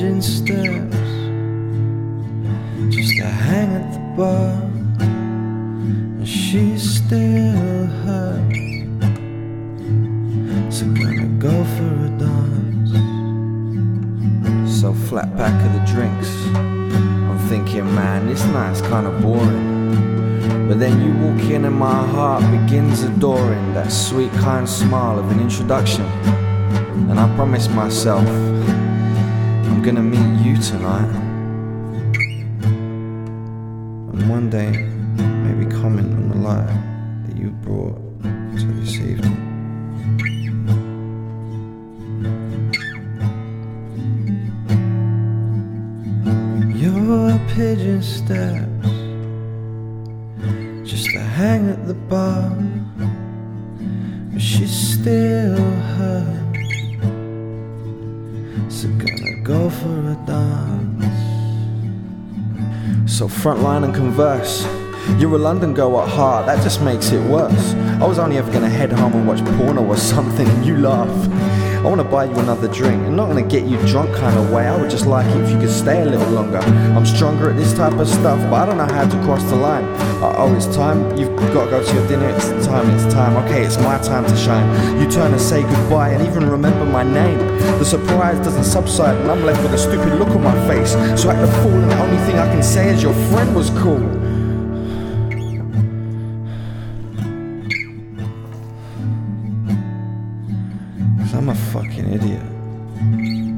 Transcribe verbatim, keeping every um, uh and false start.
pigeon steps just to hang at the bar, and she still hurts, so gonna go for a dance. So flat pack of the drinks, I'm thinking, man, this night's kinda boring. But then you walk in and my heart begins adoring that sweet kind smile of an introduction. And I promise myself I'm gonna meet you tonight, and one day maybe comment on the light that you brought to this evening. Your pigeon steps just to hang at the bar, but she's still hurt, so gonna go for a dance. So frontline and converse. You're a London girl at heart, that just makes it worse. I was only ever gonna head home and watch porno or something, and you laugh. I wanna buy you another drink, I'm not gonna get you drunk kind of way. I would just like it if you could stay a little longer. I'm stronger at this type of stuff, but I don't know how to cross the line. uh, Oh, it's time, you've gotta go to your dinner, it's time, it's time. Okay, it's my time to shine. You turn and say goodbye and even remember my name. The surprise doesn't subside and I'm left with a stupid look on my face. So act the fool, and the only thing I can say is your friend was cool. I'm a fucking idiot.